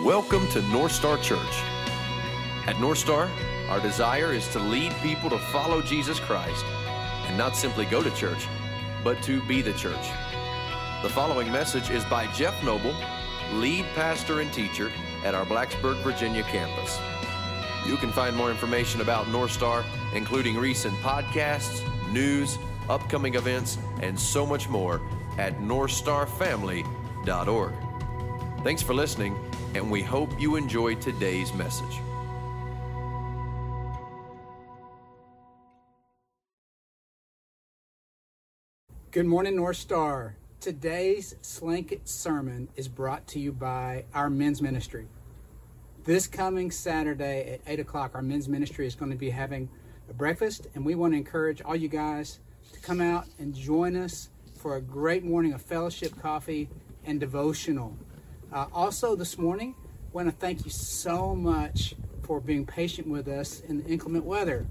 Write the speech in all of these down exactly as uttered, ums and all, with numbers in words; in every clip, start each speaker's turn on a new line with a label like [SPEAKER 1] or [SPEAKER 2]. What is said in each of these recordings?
[SPEAKER 1] Welcome to North Star Church. At North Star, our desire is to lead people to follow Jesus Christ and not simply go to church, but to be the church. The following message is by Jeff Noble, lead pastor and teacher at our Blacksburg, Virginia campus. You can find more information about North Star, including recent podcasts, news, upcoming events, and so much more at north star family dot org. Thanks for listening, and we hope you enjoyed today's message.
[SPEAKER 2] Good morning, North Star. Today's Slanket sermon is brought to you by our men's ministry. This coming Saturday at eight o'clock, our men's ministry is going to be having a breakfast, and we want to encourage all you guys to come out and join us for a great morning of fellowship, coffee, and devotional. Uh, also this morning, I want to thank you so much for being patient with us in the inclement weather.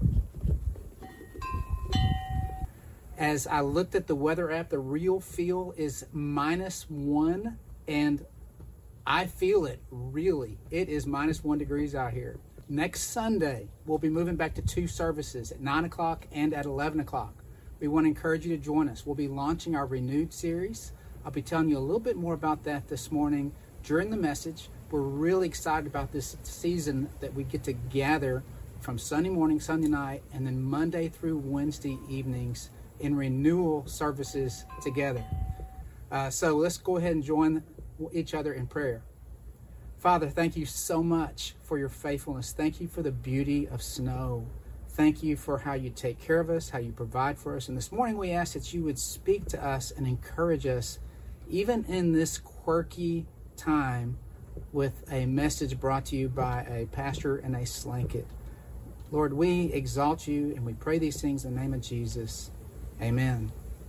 [SPEAKER 2] As I looked at the weather app, the real feel is minus one, and I feel it, really. It is minus one degrees out here. Next Sunday, we'll be moving back to two services at nine o'clock and at eleven o'clock. We want to encourage you to join us. We'll be launching our Renewed series. I'll be telling you a little bit more about that this morning during the message. We're really excited about this season that we get to gather from Sunday morning, Sunday night, and then Monday through Wednesday evenings in renewal services together. Uh, so let's go ahead and join each other in prayer. Father, thank you so much for your faithfulness. Thank you for the beauty of snow. Thank you for how you take care of us, how you provide for us. And this morning we ask that you would speak to us and encourage us, even in this quirky time, with a message brought to you by a pastor and a Slanket. Lord, we exalt you and we pray these things in the name of Jesus. Amen.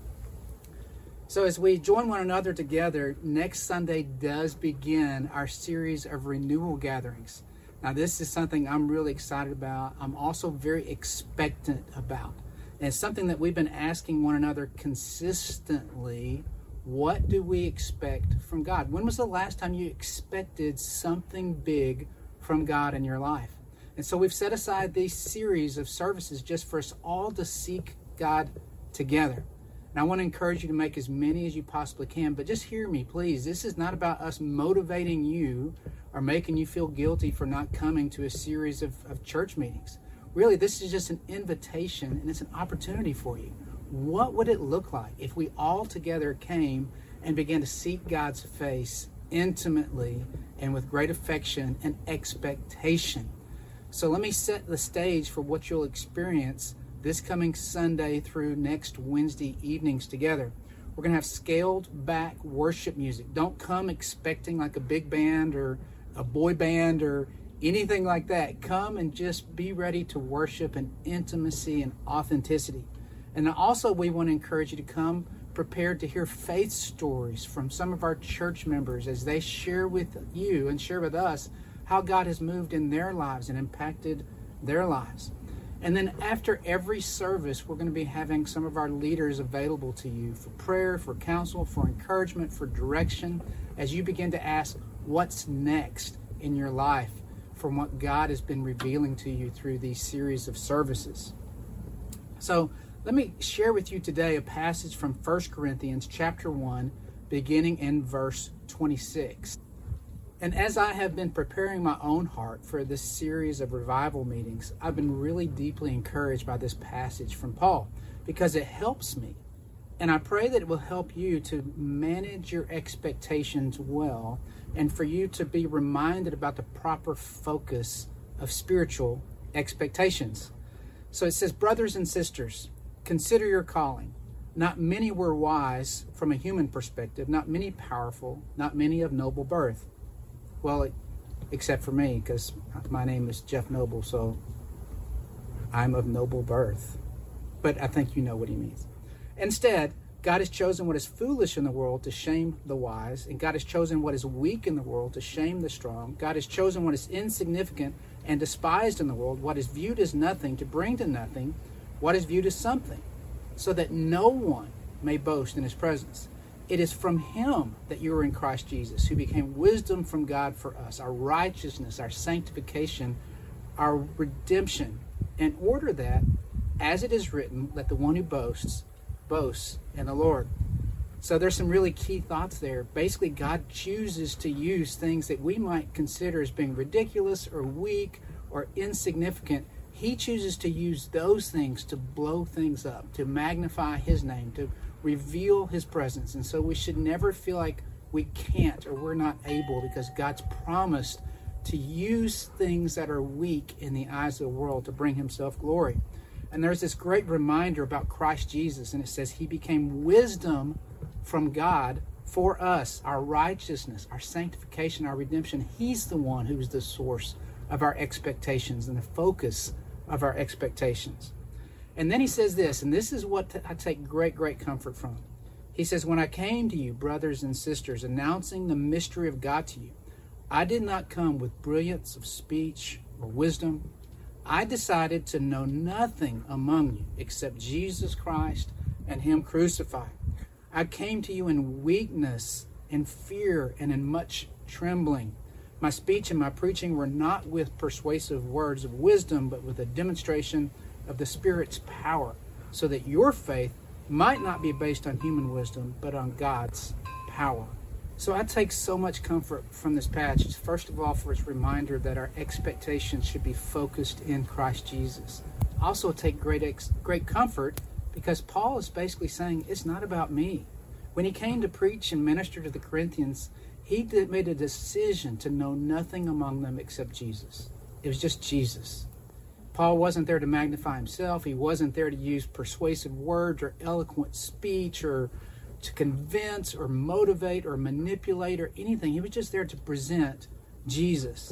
[SPEAKER 2] So as we join one another together, next Sunday does begin our series of renewal gatherings. Now, this is something I'm really excited about. I'm also very expectant about. And it's something that we've been asking one another consistently. What do we expect from God? When was the last time you expected something big from God in your life? And so we've set aside these series of services just for us all to seek God together. And I want to encourage you to make as many as you possibly can, but just hear me, please. This is not about us motivating you or making you feel guilty for not coming to a series of, of church meetings. Really, this is just an invitation, and it's an opportunity for you. What would it look like if we all together came and began to seek God's face intimately and with great affection and expectation? So let me set the stage for what you'll experience this coming Sunday through next Wednesday evenings together. We're going to have scaled back worship music. Don't come expecting like a big band or a boy band or anything like that. Come and just be ready to worship in intimacy and authenticity. And also we want to encourage you to come prepared to hear faith stories from some of our church members as they share with you and share with us how God has moved in their lives and impacted their lives. And then after every service, we're going to be having some of our leaders available to you for prayer, for counsel, for encouragement, for direction, as you begin to ask what's next in your life from what God has been revealing to you through these series of services. So let me share with you today a passage from First Corinthians chapter one, beginning in verse twenty-six. And as I have been preparing my own heart for this series of revival meetings, I've been really deeply encouraged by this passage from Paul because it helps me. And I pray that it will help you to manage your expectations well and for you to be reminded about the proper focus of spiritual expectations. So it says, brothers and sisters, consider your calling. Not many were wise from a human perspective, not many powerful, not many of noble birth. Well, except for me, because my name is Jeff Noble, so I'm of noble birth. But I think you know what he means. Instead, God has chosen what is foolish in the world to shame the wise, and God has chosen what is weak in the world to shame the strong. God has chosen what is insignificant and despised in the world, what is viewed as nothing, to bring to nothing what is viewed as something, so that no one may boast in his presence. It is from him that you are in Christ Jesus, who became wisdom from God for us, our righteousness, our sanctification, our redemption, in order that, as it is written, let the one who boasts, boasts in the Lord. So there's some really key thoughts there. Basically, God chooses to use things that we might consider as being ridiculous or weak or insignificant. He chooses to use those things to blow things up, to magnify his name, to reveal his presence. And so we should never feel like we can't or we're not able, because God's promised to use things that are weak in the eyes of the world to bring himself glory. And there's this great reminder about Christ Jesus, and it says he became wisdom from God for us, our righteousness, our sanctification, our redemption. He's the one who's the source of our expectations and the focus of our expectations. And then he says this, and this is what I take great, great comfort from. He says, when I came to you, brothers and sisters, announcing the mystery of God to you, I did not come with brilliance of speech or wisdom. I decided to know nothing among you except Jesus Christ and him crucified. I came to you in weakness, in fear, and in much trembling. My speech and my preaching were not with persuasive words of wisdom, but with a demonstration of the Spirit's power, so that your faith might not be based on human wisdom, but on God's power. So I take so much comfort from this passage, first of all, for its reminder that our expectations should be focused in Christ Jesus. I also take great ex- great comfort because Paul is basically saying it's not about me. When he came to preach and minister to the Corinthians, he did, made a decision to know nothing among them except Jesus. It was just Jesus. Paul wasn't there to magnify himself. He wasn't there to use persuasive words or eloquent speech or to convince or motivate or manipulate or anything. He was just there to present Jesus.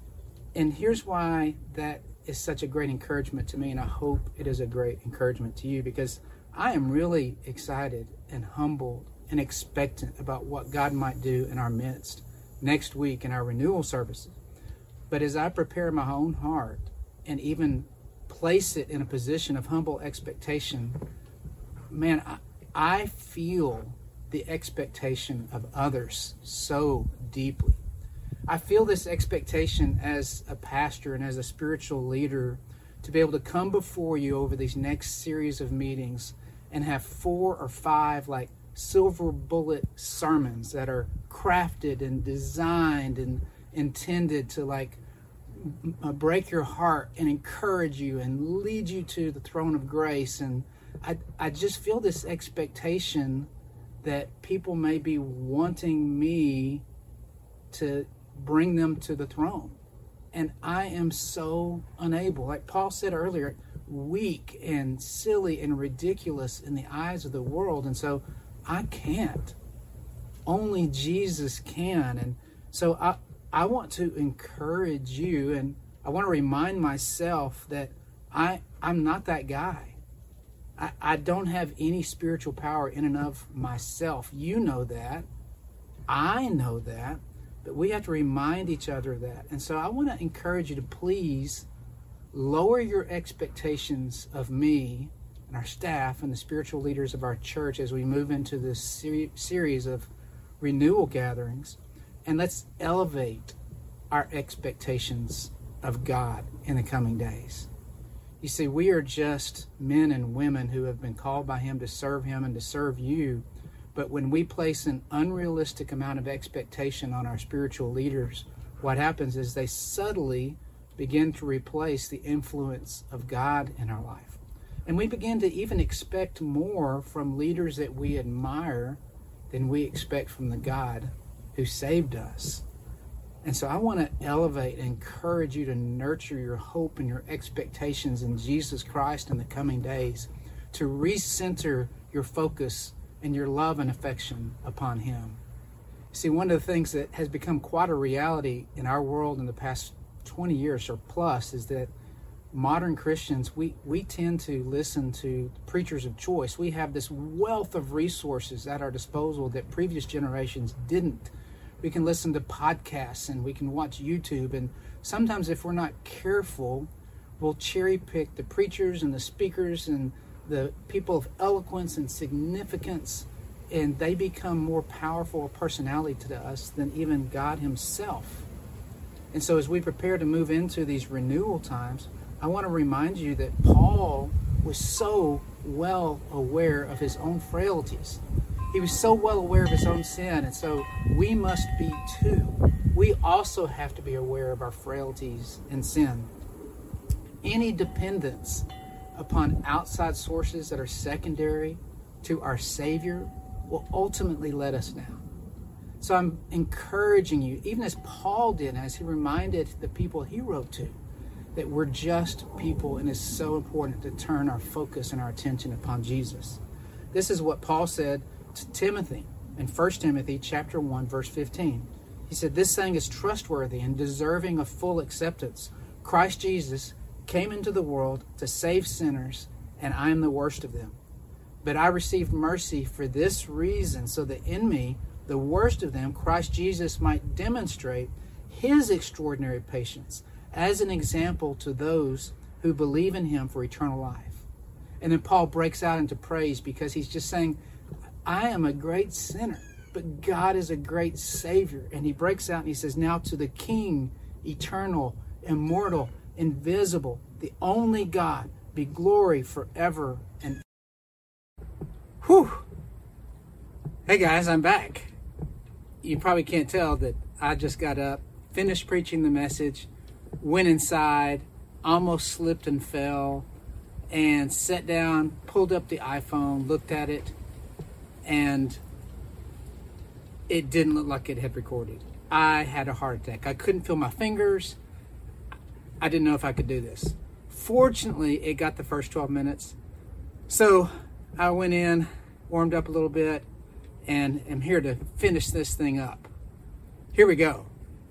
[SPEAKER 2] And here's why that is such a great encouragement to me, and I hope it is a great encouragement to you, because I am really excited and humbled and expectant about what God might do in our midst next week in our renewal services. But as I prepare my own heart and even place it in a position of humble expectation, man, I, I feel the expectation of others so deeply. I feel this expectation as a pastor and as a spiritual leader to be able to come before you over these next series of meetings and have four or five like silver bullet sermons that are crafted and designed and intended to like break your heart and encourage you and lead you to the throne of grace. And I, I just feel this expectation that people may be wanting me to bring them to the throne. And I am so unable, like Paul said earlier, weak and silly and ridiculous in the eyes of the world. And so I can't. Only Jesus can. And so I, I want to encourage you, and I want to remind myself that I, I'm not that guy. I, I don't have any spiritual power in and of myself. You know that. I know that. But we have to remind each other of that. And so I want to encourage you to please lower your expectations of me and our staff and the spiritual leaders of our church as we move into this ser- series of renewal gatherings. And let's elevate our expectations of God in the coming days. You see, we are just men and women who have been called by Him to serve Him and to serve you. But when we place an unrealistic amount of expectation on our spiritual leaders, what happens is they subtly begin to replace the influence of God in our life. And we begin to even expect more from leaders that we admire than we expect from the God who saved us. And so I want to elevate and encourage you to nurture your hope and your expectations in Jesus Christ in the coming days, to recenter your focus and your love and affection upon Him. See, one of the things that has become quite a reality in our world in the past twenty years or plus is that modern Christians, we, we tend to listen to preachers of choice. We have this wealth of resources at our disposal that previous generations didn't. We can listen to podcasts and we can watch YouTube, and sometimes if we're not careful, we'll cherry pick the preachers and the speakers and the people of eloquence and significance and they become more powerful a personality to us than even God himself. And so as we prepare to move into these renewal times, I want to remind you that Paul was so well aware of his own frailties. He was so well aware of his own sin, and so we must be too. We also have to be aware of our frailties and sin. Any dependence upon outside sources that are secondary to our Savior will ultimately let us down. So I'm encouraging you, even as Paul did, as he reminded the people he wrote to, that we're just people, and it's so important to turn our focus and our attention upon Jesus. This is what Paul said to Timothy in First Timothy chapter one, verse fifteen. He said, "This saying is trustworthy and deserving of full acceptance. Christ Jesus came into the world to save sinners, and I am the worst of them. But I received mercy for this reason, so that in me, the worst of them, Christ Jesus might demonstrate his extraordinary patience as an example to those who believe in him for eternal life." And then Paul breaks out into praise because he's just saying, I am a great sinner, but God is a great Savior. And he breaks out and he says, now to the King, eternal, immortal, invisible, the only God, be glory forever and ever. Whew. Hey guys, I'm back. You probably can't tell that I just got up, finished preaching the message, went inside, almost slipped and fell, and sat down, pulled up the iPhone, looked at it, and it didn't look like it had recorded. I had a heart attack. I couldn't feel my fingers. I didn't know if I could do this. Fortunately, it got the first twelve minutes. So I went in, warmed up a little bit, and am here to finish this thing up. Here we go.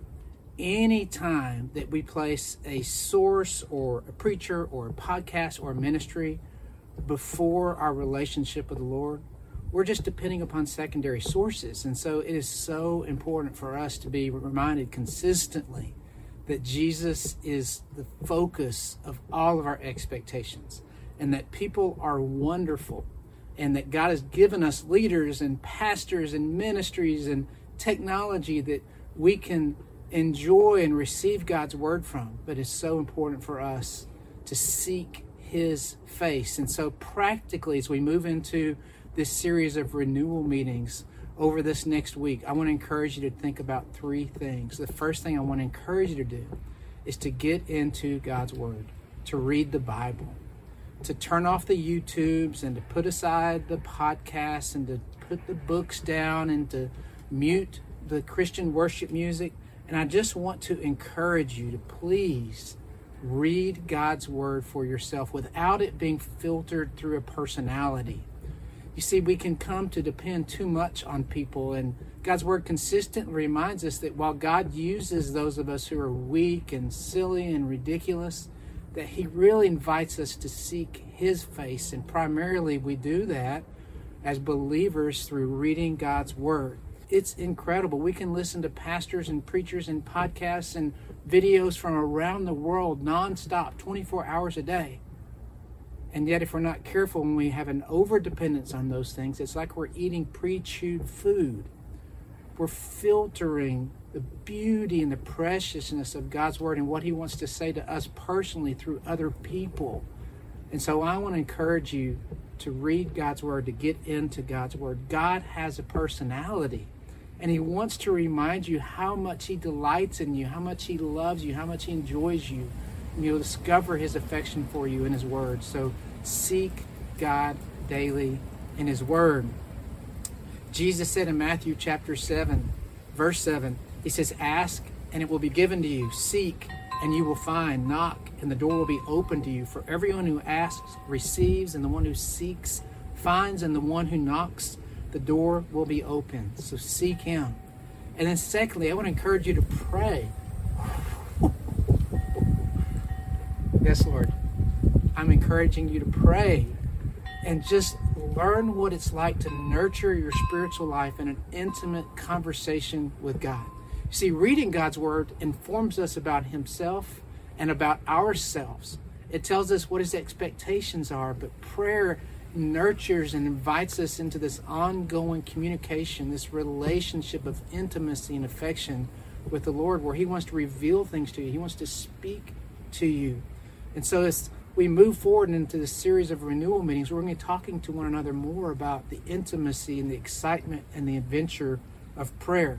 [SPEAKER 2] Any time that we place a source or a preacher or a podcast or a ministry before our relationship with the Lord, we're just depending upon secondary sources. And so it is so important for us to be reminded consistently that Jesus is the focus of all of our expectations, and that people are wonderful, and that God has given us leaders and pastors and ministries and technology that we can enjoy and receive God's word from. But it's so important for us to seek his face. And so practically, as we move into this series of renewal meetings over this next week, I want to encourage you to think about three things. The first thing I want to encourage you to do is to get into God's word, to read the Bible, to turn off the YouTubes and to put aside the podcasts and to put the books down and to mute the Christian worship music. And I just want to encourage you to please read God's word for yourself without it being filtered through a personality. You see, we can come to depend too much on people, and God's word consistently reminds us that while God uses those of us who are weak and silly and ridiculous, that he really invites us to seek his face. And primarily we do that as believers through reading God's word. It's incredible. We can listen to pastors and preachers and podcasts and videos from around the world nonstop, twenty-four hours a day. And yet if we're not careful and we have an overdependence on those things, it's like we're eating pre-chewed food. We're filtering the beauty and the preciousness of God's word and what he wants to say to us personally through other people. And so I want to encourage you to read God's word, to get into God's word. God has a personality, and he wants to remind you how much he delights in you, how much he loves you, how much he enjoys you. And you'll discover his affection for you in his word. So seek God daily in his word. Jesus said in Matthew chapter seven, verse seven, he says, ask and it will be given to you. Seek and you will find. Knock and the door will be open to you. For everyone who asks receives, and the one who seeks finds, and the one who knocks, the door will be open. So seek him. And then secondly, I want to encourage you to pray. Yes, Lord. I'm encouraging you to pray and just learn what it's like to nurture your spiritual life in an intimate conversation with God. You see, reading God's word informs us about himself and about ourselves. It tells us what his expectations are, but prayer nurtures and invites us into this ongoing communication, this relationship of intimacy and affection with the Lord, where he wants to reveal things to you. He wants to speak to you. And so as we move forward into this series of renewal meetings, we're going to be talking to one another more about the intimacy and the excitement and the adventure of prayer.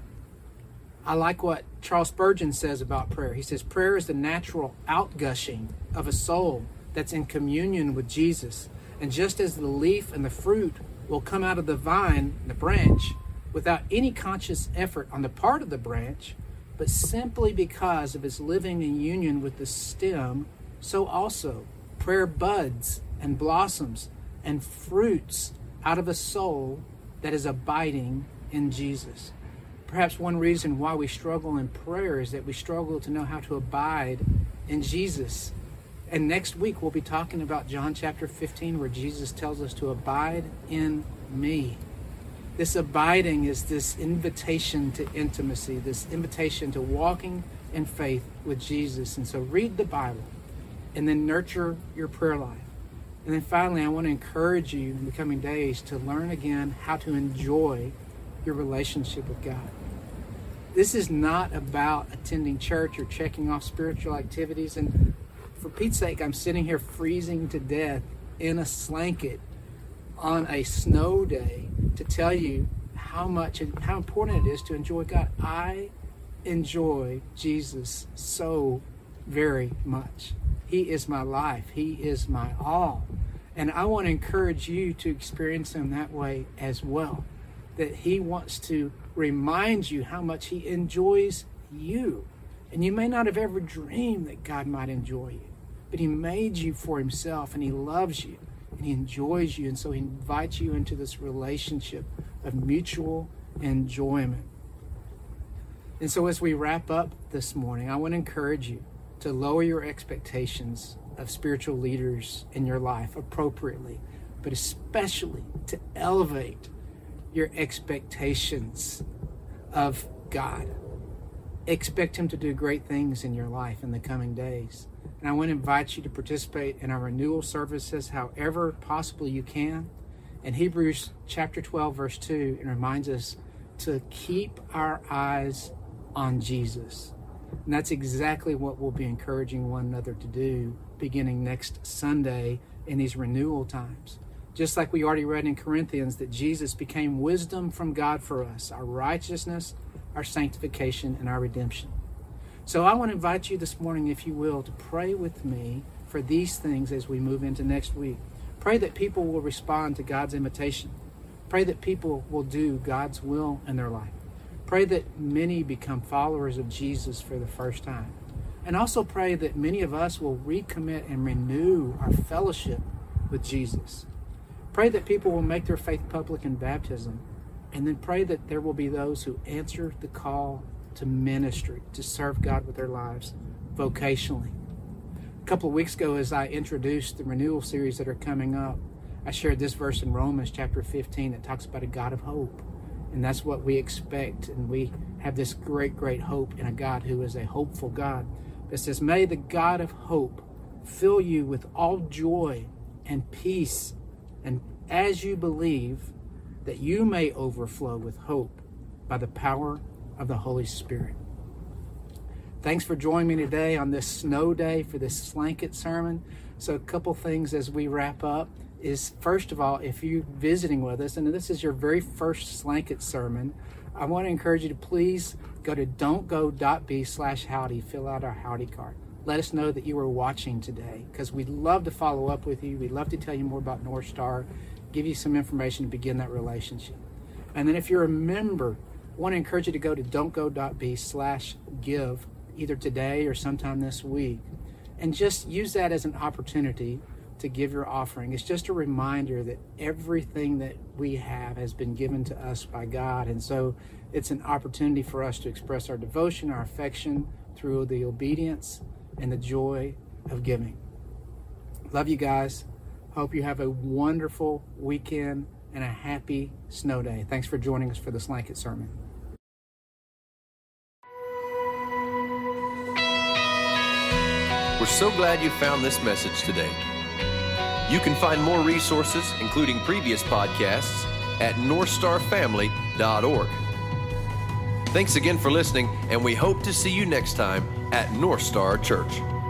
[SPEAKER 2] I like what Charles Spurgeon says about prayer. He says, prayer is the natural outgushing of a soul that's in communion with Jesus. And just as the leaf and the fruit will come out of the vine, the branch, without any conscious effort on the part of the branch, but simply because of its living in union with the stem, so also prayer buds and blossoms and fruits out of a soul that is abiding in Jesus. Perhaps one reason why we struggle in prayer is that we struggle to know how to abide in Jesus. And next week we'll be talking about John chapter fifteen, where Jesus tells us to abide in me. This abiding is this invitation to intimacy, this invitation to walking in faith with Jesus. And so read the Bible and then nurture your prayer life. And then finally, I want to encourage you in the coming days to learn again how to enjoy your relationship with God. This is not about attending church or checking off spiritual activities. And for Pete's sake, I'm sitting here freezing to death in a slanket on a snow day to tell you how much and how important it is to enjoy God. I enjoy Jesus so very much. He is my life. He is my all. And I want to encourage you to experience him that way as well. That he wants to remind you how much he enjoys you. And you may not have ever dreamed that God might enjoy you, but he made you for himself, and he loves you, and he enjoys you. And so he invites you into this relationship of mutual enjoyment. And so as we wrap up this morning, I want to encourage you to lower your expectations of spiritual leaders in your life appropriately, but especially to elevate your expectations of God. Expect him to do great things in your life in the coming days. And I want to invite you to participate in our renewal services however possible you can. In Hebrews chapter twelve, verse two, it reminds us to keep our eyes on Jesus. And that's exactly what we'll be encouraging one another to do beginning next Sunday in these renewal times. Just like we already read in Corinthians that Jesus became wisdom from God for us, our righteousness, our sanctification, and our redemption. So I want to invite you this morning, if you will, to pray with me for these things as we move into next week. Pray that people will respond to God's invitation. Pray that people will do God's will in their life. Pray that many become followers of Jesus for the first time. And also pray that many of us will recommit and renew our fellowship with Jesus. Pray that people will make their faith public in baptism. And then pray that there will be those who answer the call to ministry, to serve God with their lives vocationally. A couple of weeks ago, as I introduced the renewal series that are coming up, I shared this verse in Romans chapter fifteen that talks about a God of hope. And that's what we expect. And we have this great, great hope in a God who is a hopeful God. It says, may the God of hope fill you with all joy and peace, and as you believe, that you may overflow with hope by the power of the Holy Spirit. Thanks for joining me today on this snow day for this Slanket sermon. So a couple things as we wrap up is, first of all, if you're visiting with us, and this is your very first Slanket sermon, I want to encourage you to please go to don'tgo.b slash howdy, fill out our howdy card. Let us know that you were watching today, because we'd love to follow up with you. We'd love to tell you more about North Star, give you some information to begin that relationship. And then if you're a member, I want to encourage you to go to don'tgo.b slash give, either today or sometime this week, and just use that as an opportunity to give your offering. It's just a reminder that everything that we have has been given to us by God. And so it's an opportunity for us to express our devotion, our affection through the obedience and the joy of giving. Love you guys. Hope you have a wonderful weekend and a happy snow day. Thanks for joining us for the Slanket Sermon.
[SPEAKER 1] We're so glad you found this message today. You can find more resources, including previous podcasts, at north star family dot org. Thanks again for listening, and we hope to see you next time at North Star Church.